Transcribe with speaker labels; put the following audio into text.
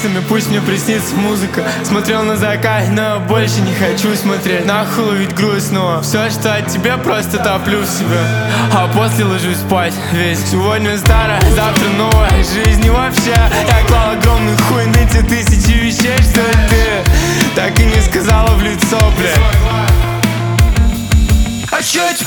Speaker 1: пальцами, пусть мне приснится музыка. Смотрел на закат, но больше не хочу смотреть. Нахуй ловить грустного. Все, что от тебя, просто топлю в себя. А после ложусь спать весь. Сегодня старая, завтра новая жизнь. И вообще, я клал огромный хуй на те тысячи вещей, что ты так и не сказала в лицо, бля. А чё